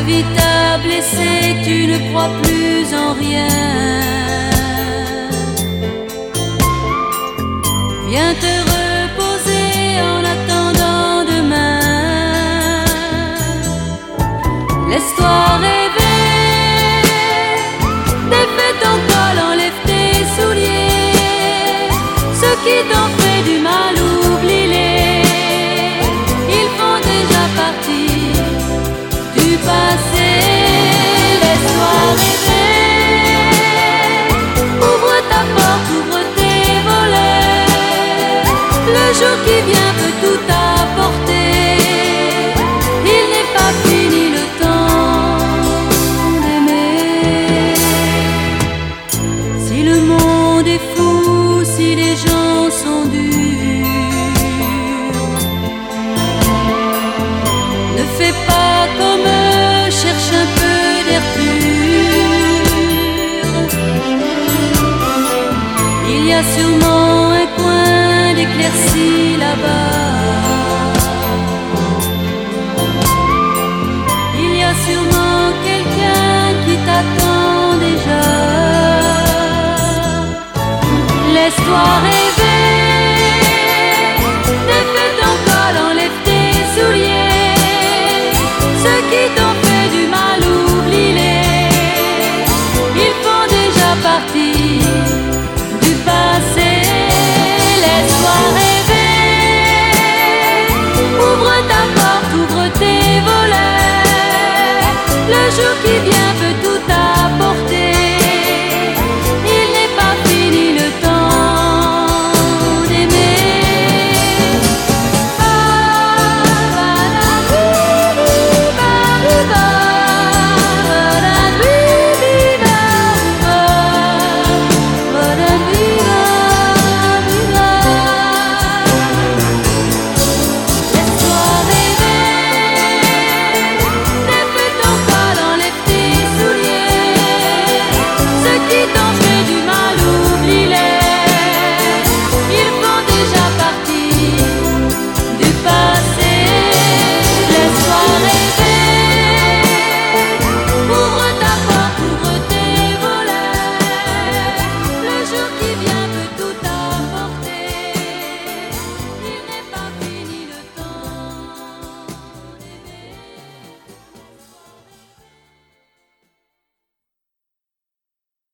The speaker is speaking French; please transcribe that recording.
vie t'a blessé, tu ne crois plus en rien. Viens te reposer en attendant demain. Laisse-toi rêver, défais ton col, enlève tes souliers. Ceux qui t'ont fait du mal, oublie-les. Ils font déjà partie du passé. Laisse-toi rêver, ouvre ta porte, ouvre tes volets. Le jour qui vient peut tout apporter. Il n'est pas fini le temps d'aimer. Si le monde est fou, si les gens sont durs, ne fais pas comme eux, cherche un peu d'air pur. Il y a sûrement un coin d'éclaircie là-bas. Il y a sûrement quelqu'un qui t'attend déjà. Laisse-toi rêver.